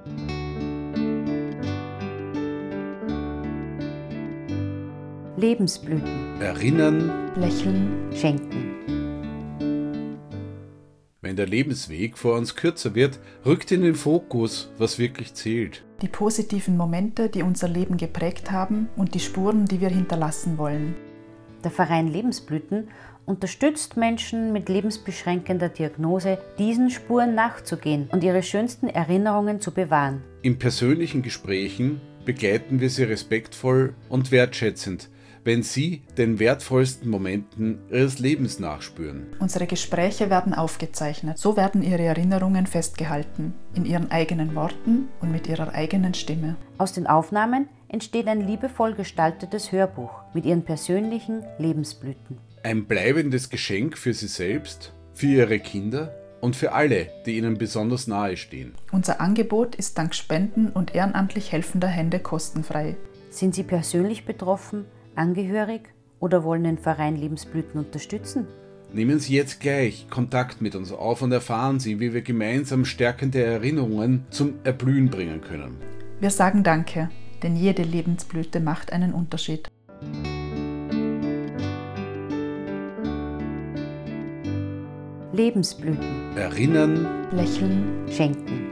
Lebensblüten. Erinnern, Lächeln, Schenken. wenn der Lebensweg vor uns kürzer wird, rückt in den Fokus, was wirklich zählt. die positiven Momente, die unser Leben geprägt haben und die Spuren, die wir hinterlassen wollen. Der Verein Lebensblüten unterstützt Menschen mit lebensbeschränkender Diagnose, diesen Spuren nachzugehen und ihre schönsten Erinnerungen zu bewahren. In persönlichen Gesprächen begleiten wir sie respektvoll und wertschätzend, wenn sie den wertvollsten Momenten ihres Lebens nachspüren. Unsere Gespräche werden aufgezeichnet. So werden ihre Erinnerungen festgehalten, in ihren eigenen Worten und mit ihrer eigenen Stimme. Aus den Aufnahmen entsteht ein liebevoll gestaltetes Hörbuch mit ihren persönlichen Lebensblüten. Ein bleibendes Geschenk für sie selbst, für ihre Kinder und für alle, die ihnen besonders nahe stehen. Unser Angebot ist dank Spenden und ehrenamtlich helfender Hände kostenfrei. Sind Sie persönlich betroffen, angehörig oder wollen den Verein Lebensblüten unterstützen? Nehmen Sie jetzt gleich Kontakt mit uns auf und erfahren Sie, wie wir gemeinsam stärkende Erinnerungen zum Erblühen bringen können. Wir sagen Danke, denn jede Lebensblüte macht einen Unterschied. Lebensblüten. Erinnern, Lächeln, Schenken.